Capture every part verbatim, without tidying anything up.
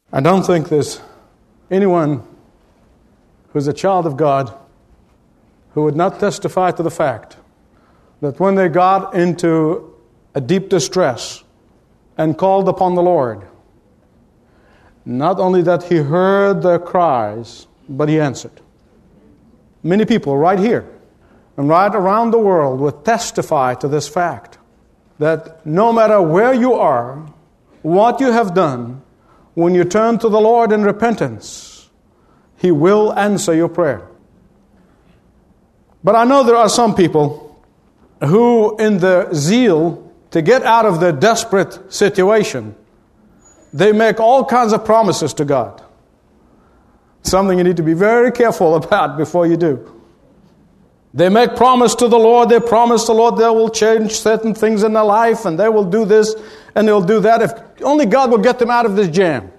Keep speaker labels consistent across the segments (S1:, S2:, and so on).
S1: I don't think there's anyone who's a child of God who would not testify to the fact that when they got into a deep distress and called upon the Lord, not only that He heard their cries, but He answered. Many people right here and right around the world would testify to this fact, that no matter where you are, what you have done, when you turn to the Lord in repentance, He will answer your prayer. But I know there are some people who, in their zeal to get out of their desperate situation, they make all kinds of promises to God. Something you need to be very careful about before you do. They make promise to the Lord. They promise the Lord they will change certain things in their life, and they will do this and they'll do that if only God will get them out of this jam.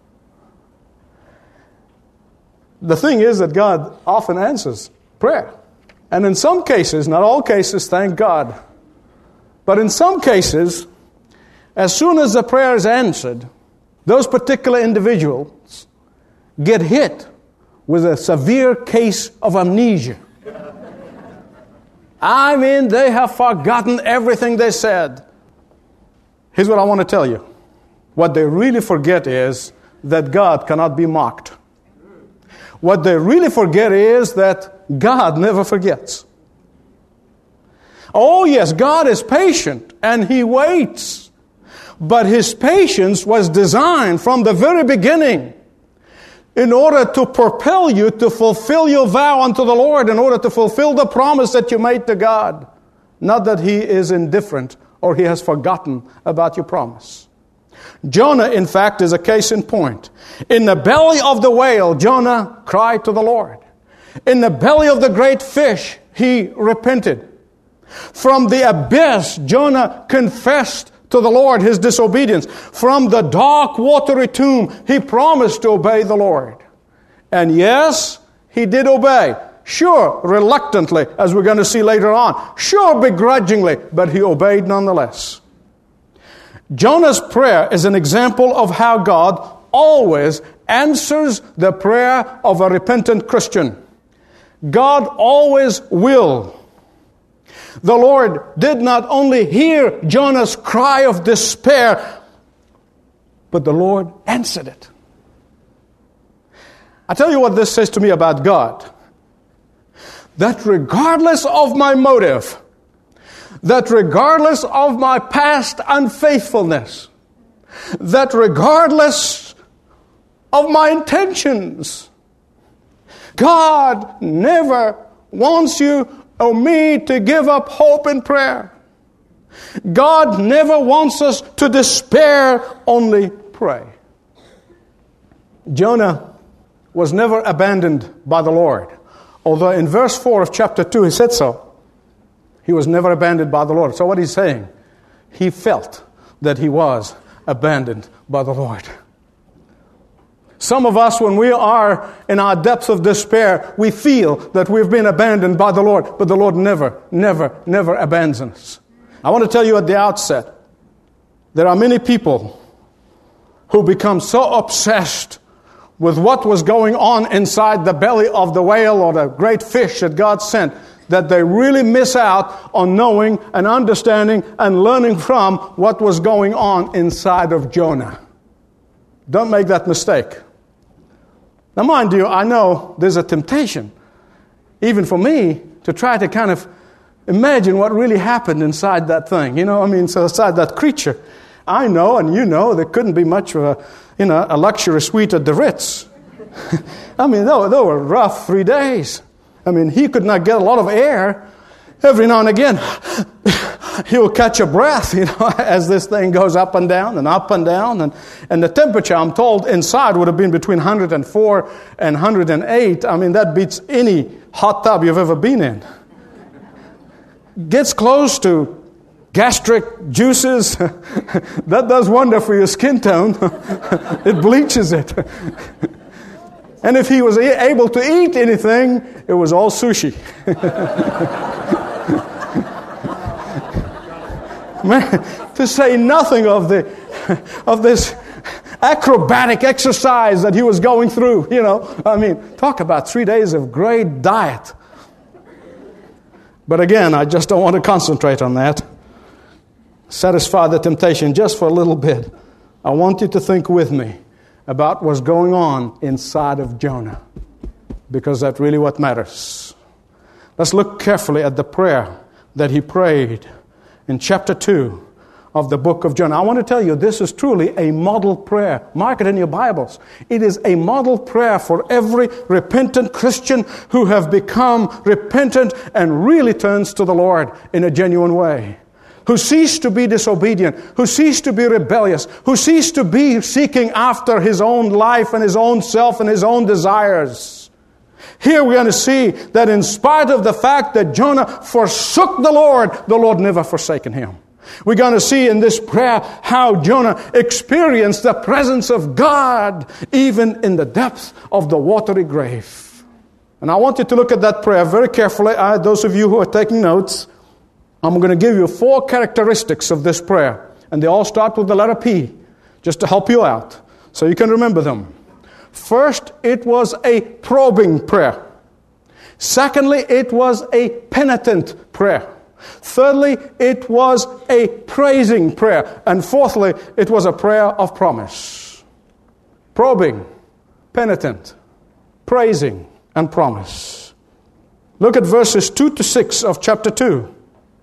S1: The thing is that God often answers prayer. And in some cases, not all cases, thank God, but in some cases, as soon as the prayer is answered, those particular individuals get hit with a severe case of amnesia. I mean, they have forgotten everything they said. Here's what I want to tell you. What they really forget is that God cannot be mocked. What they really forget is that God never forgets. Oh yes, God is patient and He waits. But His patience was designed from the very beginning in order to propel you to fulfill your vow unto the Lord, in order to fulfill the promise that you made to God. Not that He is indifferent or He has forgotten about your promise. Jonah, in fact, is a case in point. In the belly of the whale, Jonah cried to the Lord. In the belly of the great fish, he repented. From the abyss, Jonah confessed to the Lord his disobedience. From the dark, watery tomb, he promised to obey the Lord. And yes, he did obey. Sure, reluctantly, as we're going to see later on. Sure, begrudgingly, but he obeyed nonetheless. Jonah's prayer is an example of how God always answers the prayer of a repentant Christian. God always will. The Lord did not only hear Jonah's cry of despair, but the Lord answered it. I tell you what this says to me about God. That regardless of my motive, that regardless of my past unfaithfulness, that regardless of my intentions, God never wants you or me to give up hope in prayer. God never wants us to despair, only pray. Jonah was never abandoned by the Lord. Although in verse four of chapter two he said so. He was never abandoned by the Lord. So what he's saying, he felt that he was abandoned by the Lord. Some of us, when we are in our depths of despair, we feel that we've been abandoned by the Lord. But the Lord never, never, never abandons us. I want to tell you at the outset, there are many people who become so obsessed with what was going on inside the belly of the whale or the great fish that God sent, that they really miss out on knowing and understanding and learning from what was going on inside of Jonah. Don't make that mistake. Now, mind you, I know there's a temptation, even for me, to try to kind of imagine what really happened inside that thing. You know, I mean, so inside that creature. I know, and you know, there couldn't be much of a, you know, a luxury suite at the Ritz. I mean, they were, they were rough three days. I mean, he could not get a lot of air. Every now and again, he will catch a breath, you know, as this thing goes up and down and up and down. And, and the temperature, I'm told, inside would have been between one hundred four and one hundred eight. I mean, that beats any hot tub you've ever been in. Gets close to gastric juices. That does wonder for your skin tone. It bleaches it. And if he was able to eat anything, it was all sushi. Man, to say nothing of the of this acrobatic exercise that he was going through. You know, I mean, talk about three days of great diet. But again, I just don't want to concentrate on that. Satisfy the temptation just for a little bit. I want you to think with me about what's going on inside of Jonah, because that's really what matters. Let's look carefully at the prayer that he prayed in chapter two of the book of Jonah. I want to tell you, this is truly a model prayer. Mark it in your Bibles. It is a model prayer for every repentant Christian who have become repentant and really turns to the Lord in a genuine way, who ceased to be disobedient, who ceased to be rebellious, who ceased to be seeking after his own life and his own self and his own desires. Here we're going to see that in spite of the fact that Jonah forsook the Lord, the Lord never forsaken him. We're going to see in this prayer how Jonah experienced the presence of God even in the depth of the watery grave. And I want you to look at that prayer very carefully. I, those of you who are taking notes, I'm going to give you four characteristics of this prayer. And they all start with the letter P, just to help you out, so you can remember them. First, it was a probing prayer. Secondly, it was a penitent prayer. Thirdly, it was a praising prayer. And fourthly, it was a prayer of promise. Probing, penitent, praising, and promise. Look at verses two to six of chapter two.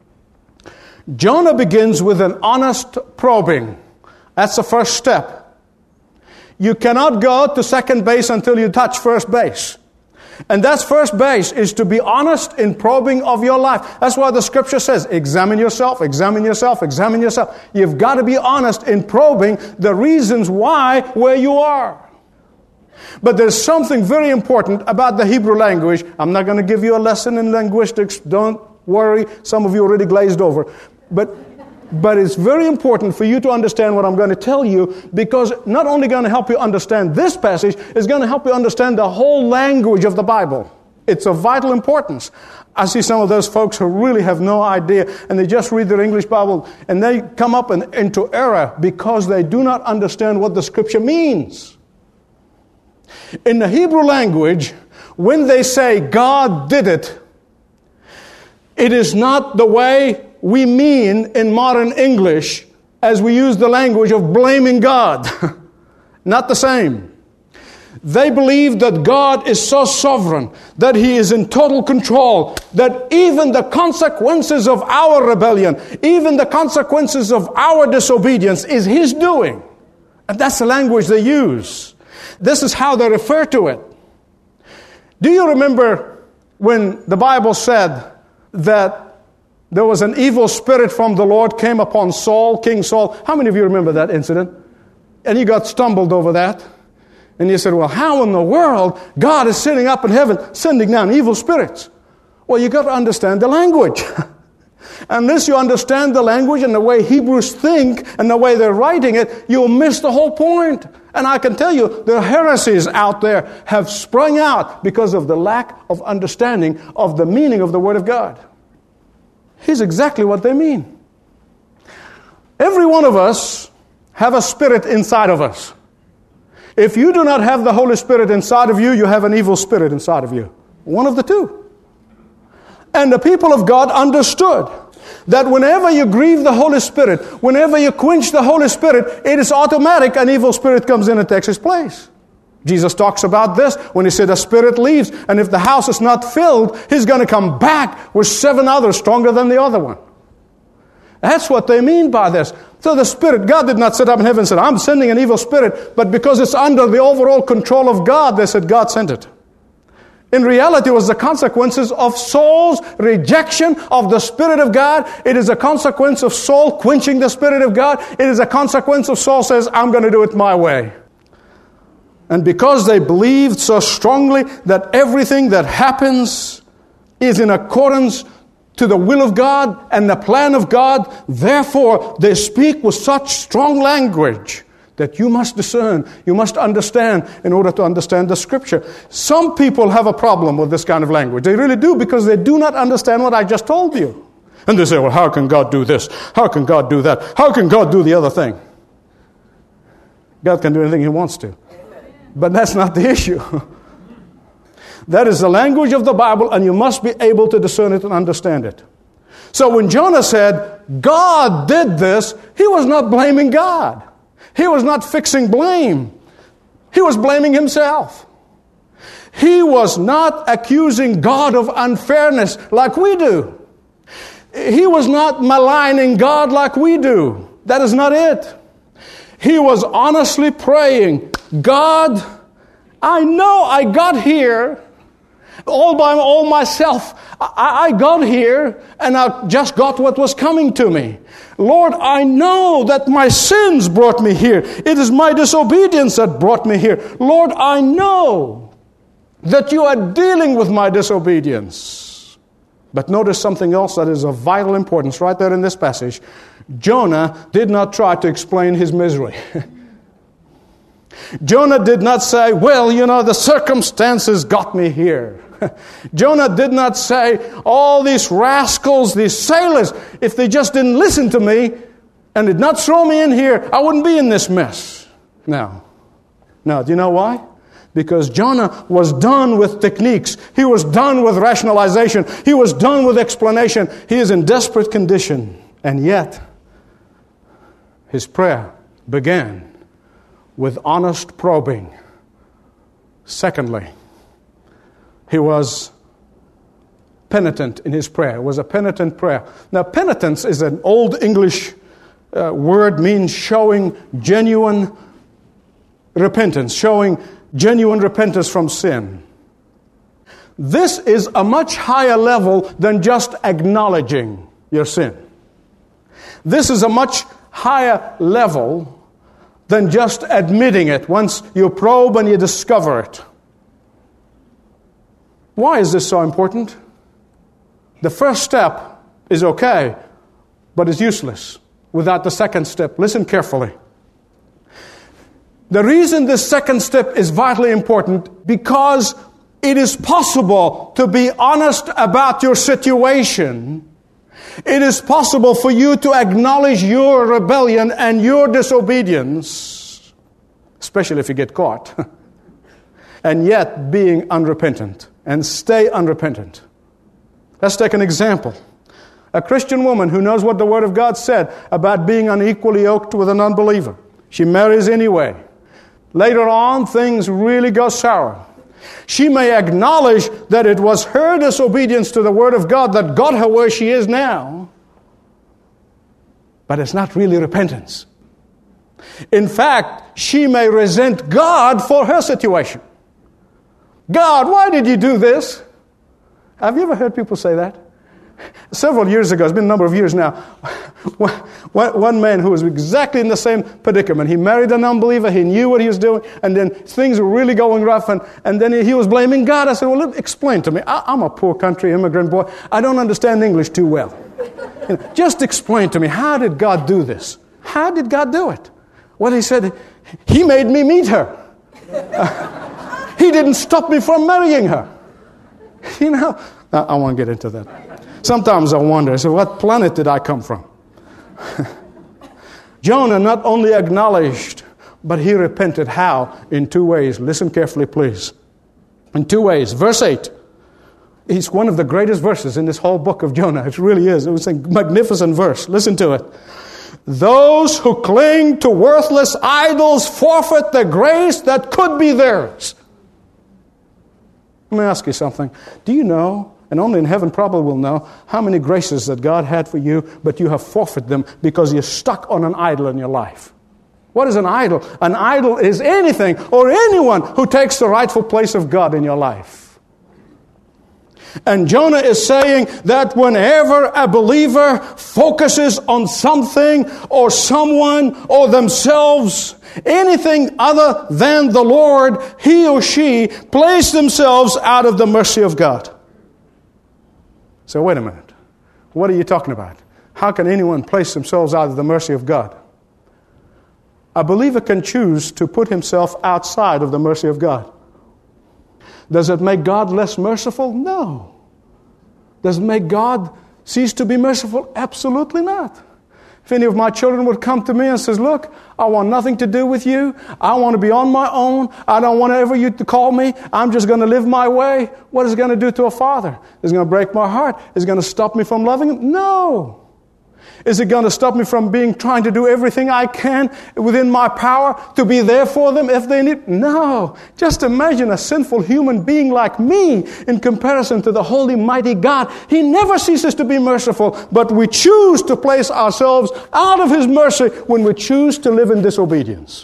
S1: Jonah begins with an honest probing. That's the first step. You cannot go to second base until you touch first base. And that's first base, is to be honest in probing of your life. That's why the scripture says, examine yourself, examine yourself, examine yourself. You've got to be honest in probing the reasons why where you are. But there's something very important about the Hebrew language. I'm not going to give you a lesson in linguistics. Don't worry. Some of you already glazed over. But But it's very important for you to understand what I'm going to tell you, because not only going to help you understand this passage, it's going to help you understand the whole language of the Bible. It's of vital importance. I see some of those folks who really have no idea, and they just read their English Bible, and they come up in, into error because they do not understand what the Scripture means. In the Hebrew language, when they say God did it, it is not the way we mean in modern English as we use the language of blaming God. Not the same. They believe that God is so sovereign, that He is in total control, that even the consequences of our rebellion, even the consequences of our disobedience is His doing. And that's the language they use. This is how they refer to it. Do you remember when the Bible said that there was an evil spirit from the Lord came upon Saul, King Saul? How many of you remember that incident? And he got stumbled over that. And you said, well, how in the world God is sitting up in heaven sending down evil spirits? Well, you got to understand the language. Unless you understand the language and the way Hebrews think and the way they're writing it, you'll miss the whole point. And I can tell you, the heresies out there have sprung out because of the lack of understanding of the meaning of the Word of God. Here's exactly what they mean. Every one of us have a spirit inside of us. If you do not have the Holy Spirit inside of you, you have an evil spirit inside of you. One of the two. And the people of God understood that whenever you grieve the Holy Spirit, whenever you quench the Holy Spirit, it is automatic an evil spirit comes in and takes its place. Jesus talks about this when He said a spirit leaves, and if the house is not filled, he's going to come back with seven others stronger than the other one. That's what they mean by this. So the spirit, God did not sit up in heaven and said, I'm sending an evil spirit, but because it's under the overall control of God, they said God sent it. In reality, it was the consequences of Saul's rejection of the Spirit of God. It is a consequence of Saul quenching the Spirit of God. It is a consequence of Saul says, I'm going to do it my way. And because they believed so strongly that everything that happens is in accordance to the will of God and the plan of God, therefore they speak with such strong language that you must discern, you must understand in order to understand the Scripture. Some people have a problem with this kind of language. They really do, because they do not understand what I just told you. And they say, well, how can God do this? How can God do that? How can God do the other thing? God can do anything He wants to. But that's not the issue. That is the language of the Bible, and you must be able to discern it and understand it. So when Jonah said, God did this, he was not blaming God. He was not fixing blame. He was blaming himself. He was not accusing God of unfairness like we do. He was not maligning God like we do. That is not it. He was honestly praying, God, I know I got here all by all myself. I, I got here and I just got what was coming to me. Lord, I know that my sins brought me here. It is my disobedience that brought me here. Lord, I know that you are dealing with my disobedience. But notice something else that is of vital importance right there in this passage. Jonah did not try to explain his misery. Jonah did not say, well, you know, the circumstances got me here. Jonah did not say, all these rascals, these sailors, if they just didn't listen to me and did not throw me in here, I wouldn't be in this mess. No. No, do you know why? Because Jonah was done with techniques. He was done with rationalization. He was done with explanation. He is in desperate condition. And yet, his prayer began with honest probing. Secondly, he was penitent in his prayer. It was a penitent prayer. Now, penitence is an old English uh, word, means showing genuine repentance, showing genuine repentance from sin. This is a much higher level than just acknowledging your sin. This is a much higher level than just admitting it once you probe and you discover it. Why is this so important? The first step is okay, but it's useless without the second step. Listen carefully. The reason this second step is vitally important, because it is possible to be honest about your situation. It is possible for you to acknowledge your rebellion and your disobedience, especially if you get caught, and yet being unrepentant, and stay unrepentant. Let's take an example. A Christian woman who knows what the Word of God said about being unequally yoked with an unbeliever. She marries anyway. Later on, things really go sour. She may acknowledge that it was her disobedience to the Word of God that got her where she is now, but it's not really repentance. In fact, she may resent God for her situation. God, why did you do this? Have you ever heard people say that? Several years ago, it's been a number of years now, one man who was exactly in the same predicament. He married an unbeliever. He knew what he was doing. And then things were really going rough. And, and then he was blaming God. I said, well, look, explain to me. I, I'm a poor country immigrant boy. I don't understand English too well. You know, just explain to me, how did God do this? How did God do it? Well, he said, He made me meet her. Uh, he didn't stop me from marrying her. You know, I, I won't get into that. Sometimes I wonder, so what planet did I come from? Jonah not only acknowledged, but he repented. How? In two ways. Listen carefully, please. In two ways. Verse eight. It's one of the greatest verses in this whole book of Jonah. It really is. It was a magnificent verse. Listen to it. Those who cling to worthless idols forfeit the grace that could be theirs. Let me ask you something. Do you know, and only in heaven probably will know, how many graces that God had for you, but you have forfeited them because you're stuck on an idol in your life? What is an idol? An idol is anything or anyone who takes the rightful place of God in your life. And Jonah is saying that whenever a believer focuses on something or someone or themselves, anything other than the Lord, he or she plays themselves out of the mercy of God. So wait a minute. What are you talking about? How can anyone place themselves out of the mercy of God? A believer can choose to put himself outside of the mercy of God. Does it make God less merciful? No. Does it make God cease to be merciful? Absolutely not. In If any of my children would come to me and says, look, I want nothing to do with you. I want to be on my own. I don't want ever you to call me. I'm just going to live my way. What is it going to do to a father? Is it going to break my heart? Is it going to stop me from loving him? No. Is it going to stop me from being trying to do everything I can within my power to be there for them if they need? No. Just imagine a sinful human being like me in comparison to the holy, mighty God. He never ceases to be merciful, but we choose to place ourselves out of His mercy when we choose to live in disobedience.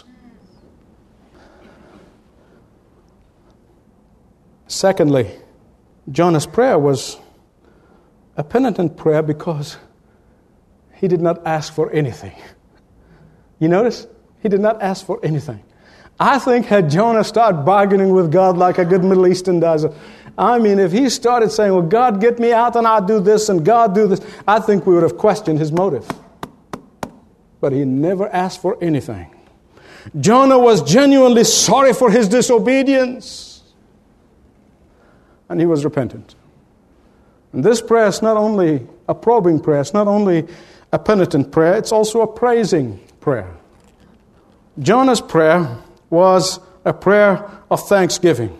S1: Secondly, Jonah's prayer was a penitent prayer because he did not ask for anything. You notice? He did not ask for anything. I think had Jonah started bargaining with God like a good Middle Eastern does, I mean, if he started saying, well, God, get me out and I'll do this and God do this, I think we would have questioned his motive. But he never asked for anything. Jonah was genuinely sorry for his disobedience. And he was repentant. And this prayer is not only a probing prayer, it's not only a penitent prayer, it's also a praising prayer. Jonah's prayer was a prayer of thanksgiving.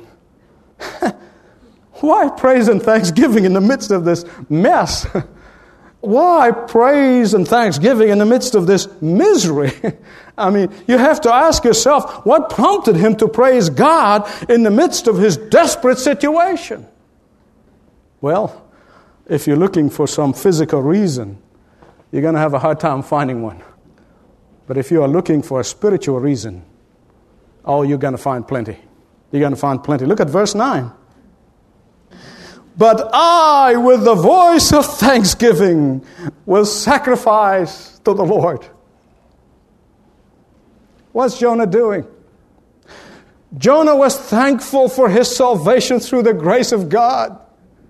S1: Why praise and thanksgiving in the midst of this mess? Why praise and thanksgiving in the midst of this misery? I mean, you have to ask yourself, what prompted him to praise God in the midst of his desperate situation? Well, if you're looking for some physical reason, you're going to have a hard time finding one. But if you are looking for a spiritual reason, oh, you're going to find plenty. You're going to find plenty. Look at verse nine. But I, with the voice of thanksgiving, will sacrifice to the Lord. What's Jonah doing? Jonah was thankful for his salvation through the grace of God.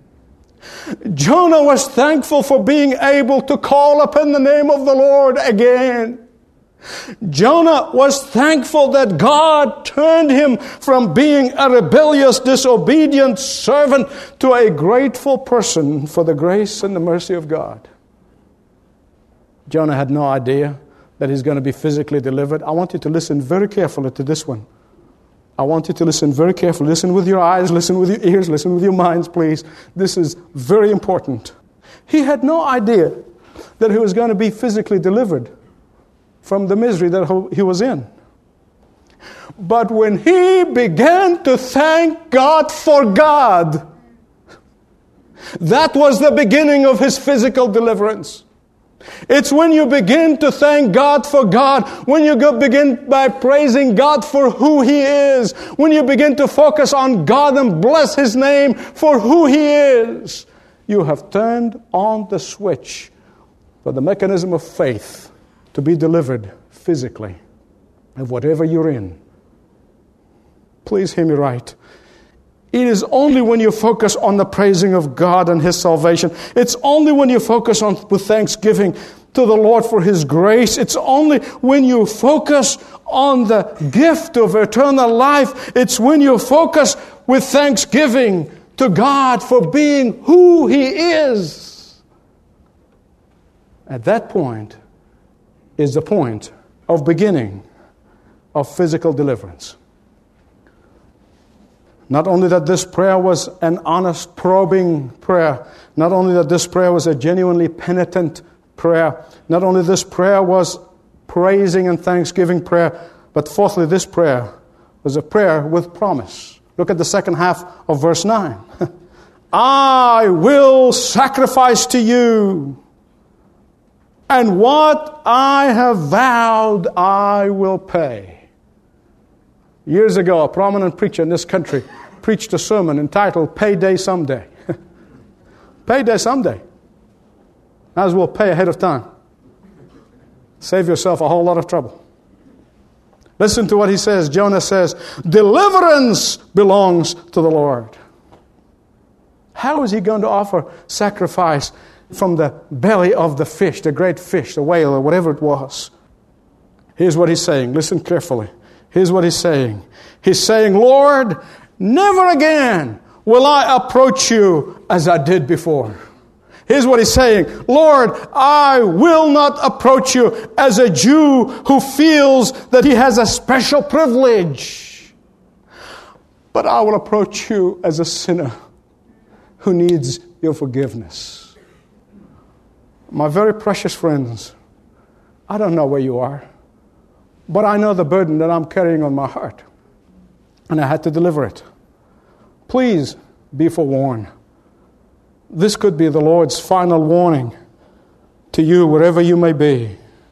S1: Jonah was thankful for being able to call upon the name of the Lord again. Jonah was thankful that God turned him from being a rebellious, disobedient servant to a grateful person for the grace and the mercy of God. Jonah had no idea that he's going to be physically delivered. I want you to listen very carefully to this one. I want you to listen very carefully. Listen with your eyes, listen with your ears, listen with your minds, please. This is very important. He had no idea that he was going to be physically delivered from the misery that he was in. But when he began to thank God for God, that was the beginning of his physical deliverance. It's when you begin to thank God for God, when you go begin by praising God for who He is, when you begin to focus on God and bless His name for who He is, you have turned on the switch for the mechanism of faith to be delivered physically of whatever you're in. Please hear me right. It is only when you focus on the praising of God and His salvation. It's only when you focus on with thanksgiving to the Lord for His grace. It's only when you focus on the gift of eternal life. It's when you focus with thanksgiving to God for being who He is. At that point is the point of beginning of physical deliverance. Not only that this prayer was an honest, probing prayer, not only that this prayer was a genuinely penitent prayer, not only this prayer was praising and thanksgiving prayer, but fourthly, this prayer was a prayer with promise. Look at the second half of verse nine. I will sacrifice to you, and what I have vowed I will pay. Years ago, a prominent preacher in this country preached a sermon entitled Payday Someday. Payday someday. Might as well pay ahead of time. Save yourself a whole lot of trouble. Listen to what he says. Jonah says, deliverance belongs to the Lord. How is he going to offer sacrifice from the belly of the fish, the great fish, the whale, or whatever it was? Here's what he's saying. Listen carefully. Here's what he's saying. He's saying, Lord, never again will I approach you as I did before. Here's what he's saying. Lord, I will not approach you as a Jew who feels that he has a special privilege, but I will approach you as a sinner who needs your forgiveness. My very precious friends, I don't know where you are, but I know the burden that I'm carrying on my heart, and I had to deliver it. Please be forewarned. This could be the Lord's final warning to you wherever you may be.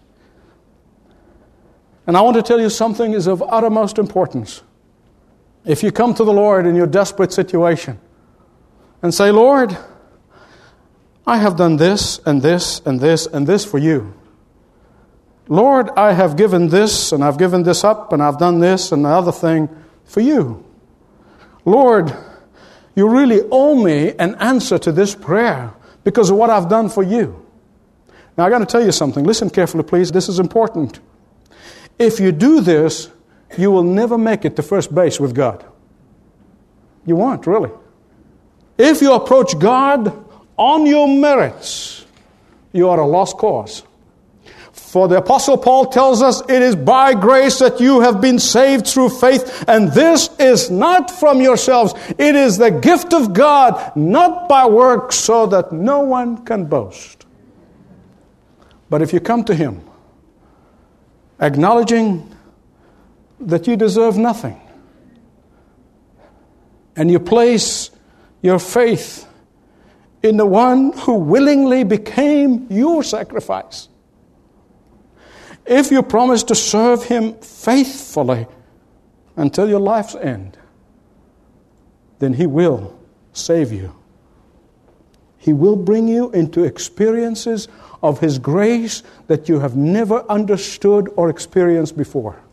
S1: And I want to tell you something is of uttermost importance. If you come to the Lord in your desperate situation and say, Lord, I have done this and this and this and this for you. Lord, I have given this and I've given this up and I've done this and the other thing for you. Lord, you really owe me an answer to this prayer because of what I've done for you. Now, I got to tell you something. Listen carefully, please. This is important. If you do this, you will never make it to first base with God. You won't, really. If you approach God on your merits, you are a lost cause. For the Apostle Paul tells us, it is by grace that you have been saved through faith, and this is not from yourselves. It is the gift of God, not by works, so that no one can boast. But if you come to Him, acknowledging that you deserve nothing, and you place your faith in the one who willingly became your sacrifice, if you promise to serve Him faithfully until your life's end, then He will save you. He will bring you into experiences of His grace that you have never understood or experienced before.